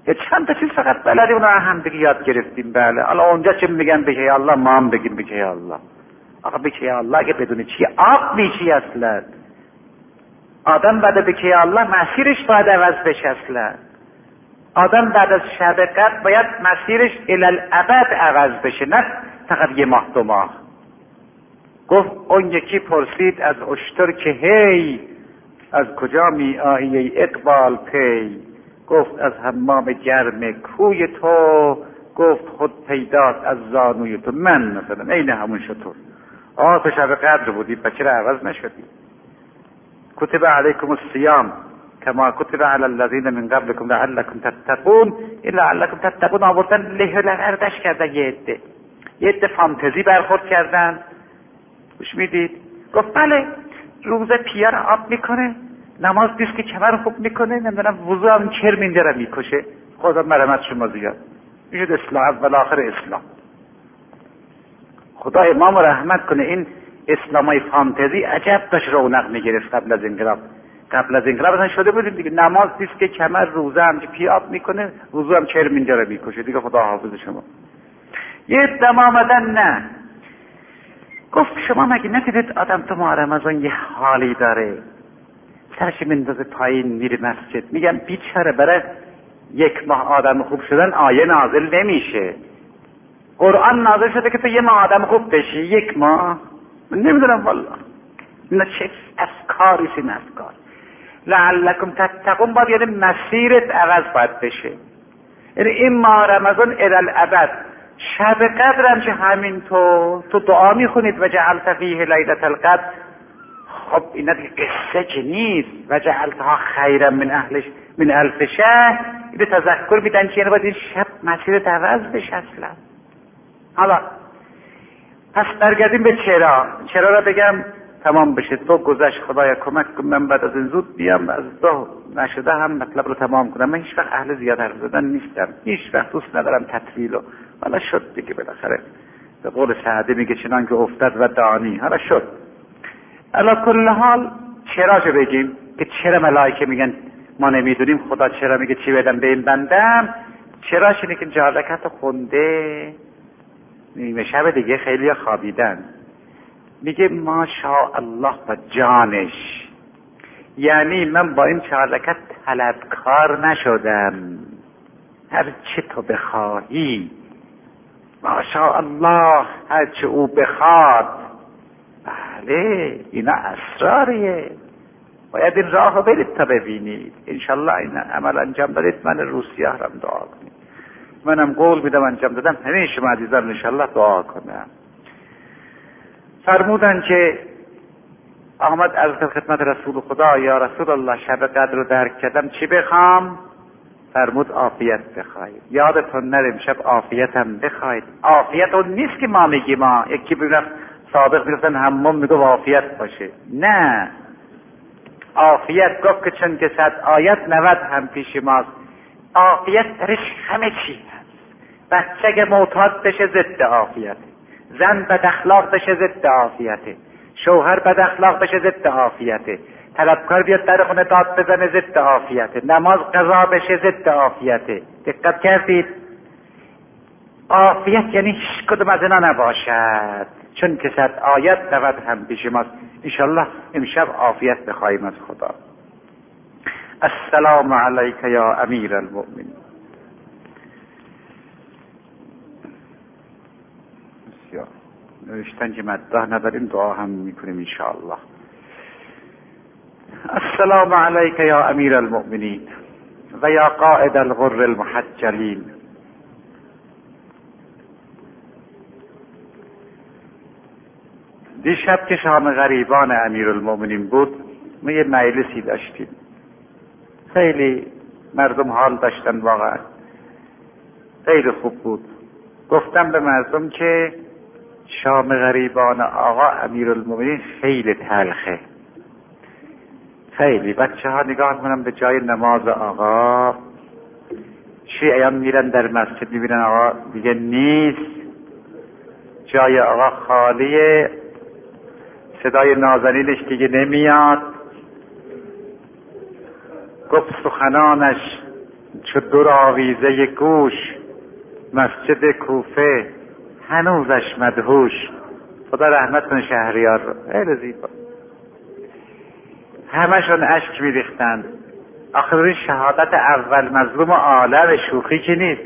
A: یه چند تا چیز فقط بلدیم اونها هم دیگه یاد گرفتیم. بله حالا اونجا چه میگن بگه یا الله، ما هم بگیم بگه یا الله. آقا بگه یا الله اگه بدونی چیه آب میشی اصلا. آدم بعد بگه یا الله مسیرش باید عوض بشه اصلا. آدم بعد از شب قدر باید مسیرش الالعبد عوض بشه، نه فقط یه ماه دو ماه. گفت اون یکی پرسید از اشتر که هی از کجا می آیی ای اقبال پی؟ گفت از حمام گرم کوی تو. گفت خود پیداست از زانوی تو. من مثلا عین همون شطور. تو شب قدر بودی پس چرا عوض نشدی؟ کتب علیکم الصیام کما کتب علی الذین من قبلکم لعلکم تتقون. این لعلکم تتقون آوردن له و لغردش کردن. یه عده فانتزی برخورد کردن. گوش میدید؟ گفت بله روزه پیار آب میکنه، نماز دیست که کمر خوب میکنه، نمیدونم وضو هم چرمینده را میکشه. خدا مرحمت شما زیاد. میشد اسلام اول آخر اسلام. خدا امام رحمت کنه. این اسلامای فانتزی عجب داشت رونق میگرفت قبل از انقلاب. قبل از انقلاب اصلا شده بودیم دیگه نماز دیست که کمر، روزه هم پیاب میکنه، وضو هم چرمینده را میکشه. دیگه خدا حافظ شما. یه دم آمدن نه. گفت شما مگه ندیدید آدم تو ماه رمضان یه حالی داره، سرش میندازه پایین میره مسجد. میگم بیچاره برای یک ماه آدم خوب شدن آیه نازل نمیشه. قرآن نازل شده که تو یه ماه آدم خوب بشی. یک ماه من نمیدونم والله نه چه افکاریست این افکار. لعلکم تتقون باید یعنی مسیرت عوض باید بشه. یعنی این ماه رمضان الالعبد. شب قدر هم که همینطور تو دعا میخونید و جعلت فیه لیلة القدر. خب اینا دیگه قصه که نیست. و جعلتها خیرا من الف شهر. اینو تذکر میدن که یعنی باید این شب مسیر عوض بشه اصلا. حالا پس برگردیم به چرا را بگم تمام بشه. تو گذشت خدایا کمک کن من بعد از این زود بیام و از دو نشده هم مطلب رو تمام کنم. من هیچ وقت اهل زیاد حرف زدن نیستم، هیچ وقت دوست ندارم تطویلو. حالا شد دیگه بالاخره به قول سعدی میگه چنان که افتاد و دانی. حالا شد. علا کل حال چراشو بگیم که چرا ملائکه میگن ما نمیدونیم خدا چرا میگه چی بدم به این بندم. چراش اینه که جالکت خونده نیمه شب دیگه خیلی خوابیدن. میگه ماشاء الله و جانش، یعنی من با این چالکت طلبکار نشدم، هر چه تو بخواهی ماشاء الله هر چه او بخواد. بله اینا اسراریه، باید این راه رو برید تا ببینید. انشالله این عمل انجام دادید من روسیه هم دعا کنید. منم قول میدم انجام دادم همه شما عزیزان انشالله دعا کنم. فرمودن که آمد از خدمت رسول خدا یا رسول الله شب قدر رو درک کردم چی بخوام؟ فرمود عافیت بخواید. یادتون نره شب عافیت هم بخواید. عافیت اون نیست که ما میگیم ما یکی ببینم سابق میگفتن حمام میگو عافیت باشه. نه، عافیت گفت که چون که 100 آیت 90 هم پیش ماست. عافیت درش همه چی هست. بچه اگه معتاد بشه ضد عافیت، زن بد اخلاق بشه ضد عافیته، شوهر بد اخلاق بشه ضد عافیته، طلبکار بیاد در خونه داد بزنه ضد عافیته، نماز قضا بشه ضد عافیته. دقت کردید؟ عافیت یعنی هیچ کدوم از اینا نباشد، چون که 100 آیت 90 هم پیش ماست. انشالله امشب عافیت بخواهیم از خدا. السلام علیک یا امیر المؤمنین. نوشتن که مدح نداریم دعا هم میکنیم انشاءالله. السلام علیک یا امیر المؤمنین و یا قائد الغر المحجلین. دیشب که شام غریبان امیر المؤمنین بود ما یه مجلسی داشتیم، خیلی مردم حال داشتن، واقعا خیلی خوب بود. گفتم به مردم که شام غریبان آقا امیرالمومنین خیلی تلخه، خیلی. بچه ها نگاه کنم به جای نماز آقا شیعیان میرن در مسجد میبینن آقا دیگه نیست، جای آقا خالیه، صدای نازنینش دیگه نمیاد، گفت سخنانش چو دور آویزه گوش مسجد کوفه هنوزش مدهوش. خدا رحمت کنه شهریار رو، خیلی زیبا. همشون اشک میریختند. آخر این شهادت اول مظلوم عالم، شوخی که نیست.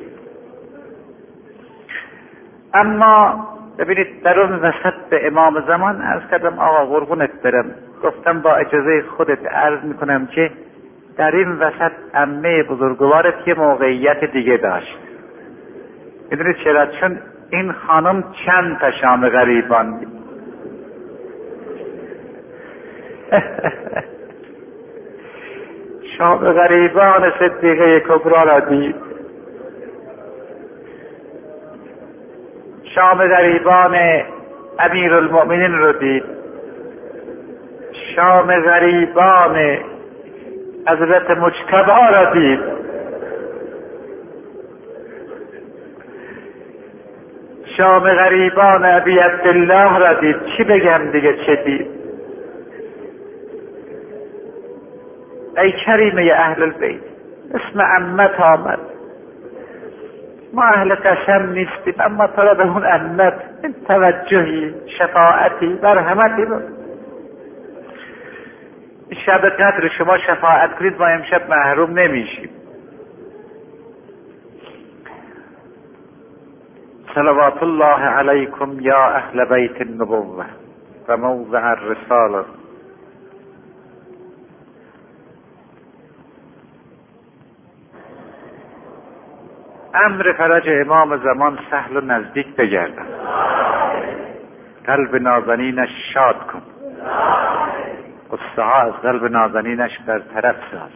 A: اما ببینید در اون وسط به امام زمان عرض کردم آقا قربونت برم، گفتم با اجازه خودت عرض میکنم که در این وسط عمه بزرگوارت یه موقعیت دیگه داشت. میدونید چرا؟ چون این خانم چند تا شام غریبان دید. شام غریبان صدیقه کبرا را دید، شام غریبان امیرالمؤمنین رو دید، شام غریبان حضرت مجتبی را دید، شام غریبان ابی عبدالله را دید. چی بگم دیگه چه دید؟ ای کریمه اهل البیت، اسم عمت آمد. ما اهل قسم نیستیم، اما تو را به اون عمت توجهی، شفاعتی، مرحمتی بود. شب قدر شما شفاعت کنید ما امشب محروم نمیشیم. صلوات الله علیکم یا اهل بیت النبوة و موضع الرسالة. امر فرج امام زمان سهل و نزدیک بگردن. قلب نازنینش شاد کن، قصه ها از قلب نازنینش برطرف ساز.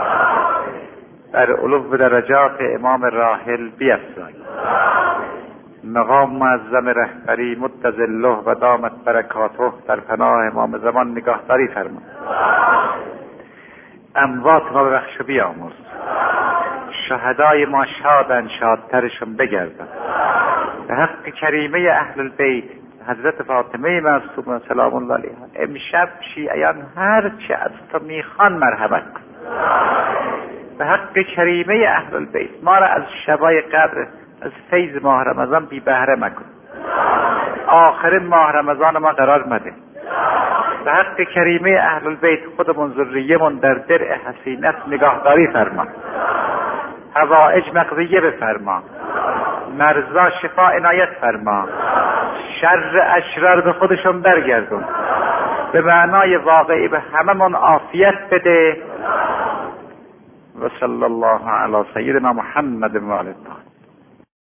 A: در علو درجات امام راحل بیفزای. مقام معظم رهبری مد ظله و دامت برکاته در پناه امام زمان نگاهداری فرما. اموات ما ببخش و بیامرز. شهدای ما شادن، شادترشون بگردن. به حق کریمه اهل البیت حضرت فاطمه معصومه سلام الله علیها، امشب شیعیان هر چه از تو میخوان مرحمت کن. به حق کریمه اهل البیت ما را از شبای قدر، از فیض ماه رمضان بی بهره مکن. آخرین ماه رمضان ما قرار مده. به حق کریمه اهل البیت خودمون ذریه‌مون در درع حسینت نگاهداری فرما. حوائج مقضیه بفرما، مرضا شفا عنایت فرما، شر اشرار به خودشون برگردون، به معنای واقعی به هممون عافیت بده. و صلی الله علی سیدنا محمد و آله.